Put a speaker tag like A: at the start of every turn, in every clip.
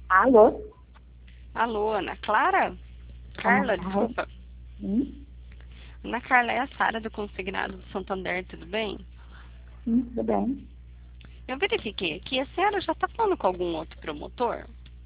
A: Alô?
B: Alô, Ana Clara?
A: Ana
B: Carla,
A: Carla?
B: desculpa.
A: Sim,
B: Ana Carla, é a Sara do Consignado do Santander, tudo bem?
A: sim, tudo bem.
B: Eu verifiquei aqui, a senhora já está falando com algum outro promotor?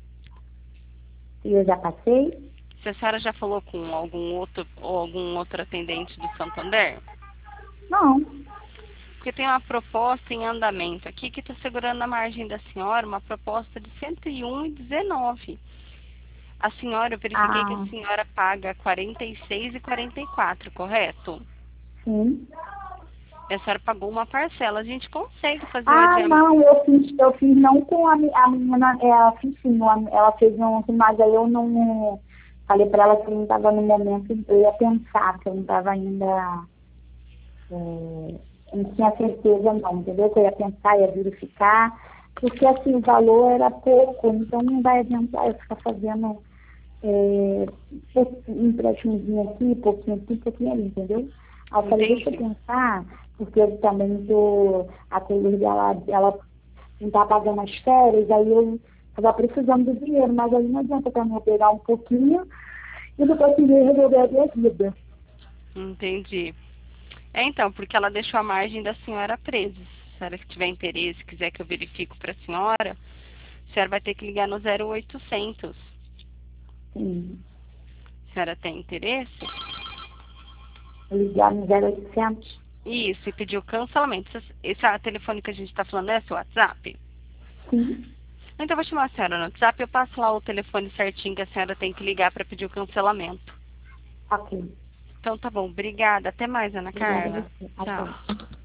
A: E eu já passei?
B: Se a senhora já falou com algum outro ou algum outro atendente do Santander?
A: Não.
B: Porque tem uma proposta em andamento aqui que está segurando a margem da senhora, uma proposta de 101,19. A senhora, eu verifiquei que a
A: Ah,
B: senhora paga 46,44, correto?
A: sim.
B: E a senhora pagou uma parcela. A gente consegue fazer o
A: Ah,
B: adiamento.
A: não, eu fiz não com a menina, ela fiz sim, ela fez um, mas aí eu não falei pra ela que eu não estava no momento, eu ia pensar, que eu não estava ainda, não tinha certeza não, entendeu? Que eu ia pensar, ia verificar, porque assim, o valor era pouco, então não vai adiantar eu ficar fazendo um empréstimozinho aqui, pouquinho ali, entendeu? Aí eu falei, deixa eu
B: Entendi.
A: pensar, porque eu também tô, a colher dela, ela não tá pagando as férias, aí eu estava precisando do dinheiro, mas aí não adianta também eu pegar um pouquinho e não conseguir resolver a minha vida.
B: Entendi. É então, porque ela deixou a margem da senhora presa. Se a senhora tiver interesse, quiser que eu verifique para a senhora vai ter que ligar no 0800.
A: Sim,
B: A senhora tem interesse?
A: ligar no 0800.
B: Isso, e pedir o cancelamento. Esse telefone que a gente está falando é seu WhatsApp?
A: Sim,
B: Então eu vou chamar a senhora no WhatsApp, eu passo lá o telefone certinho que a senhora tem que ligar para pedir o cancelamento.
A: ok.
B: Então tá bom, obrigada. Até mais, Ana
A: Obrigada a
B: Carla.
A: você.
B: Tchau.
A: Até.